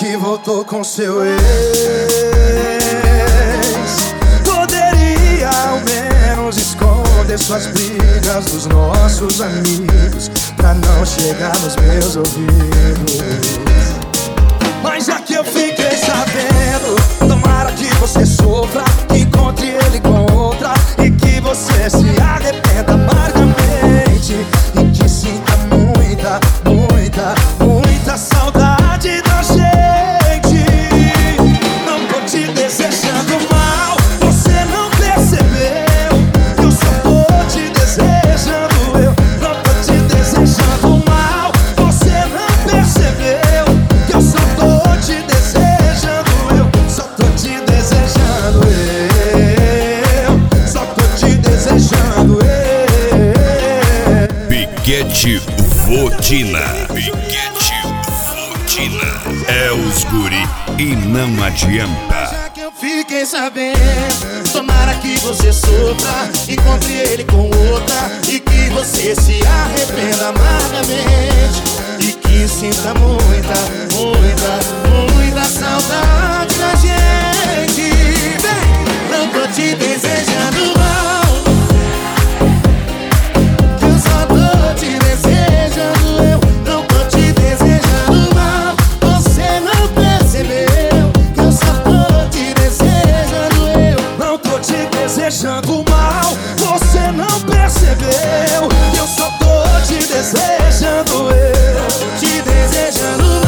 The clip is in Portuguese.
e voltou com seu ex. Poderia ao menos esconder suas brigas dos nossos amigos, pra não chegar nos meus ouvidos. Mas já que eu fiquei sabendo, tomara que você sofra, encontre ele com outra e que você se arrependa amargamente, e que sinta muita, muita, muita saudade da gente. Não tô te desejando mal, você não percebeu que eu só tô te desejando. Eu não tô te desejando mal, você não percebeu que eu só tô te desejando. Eu só tô te desejando. Eu só tô te desejando. Piquete Votina. Piquete Votina. É os guri e não adianta. Já que eu fiquei sabendo, tomara que você sofra, encontre ele com outra e que você se arrependa amargamente, e que sinta muita, muita, muita saudade da gente. Vem, não tô te desejando mal, que eu só tô te desejando. Eu não tô te desejando mal, você não percebeu que eu só tô te desejando. Eu não tô te desejando mal, você não percebeu que eu só tô te desejando. Eu te desejando.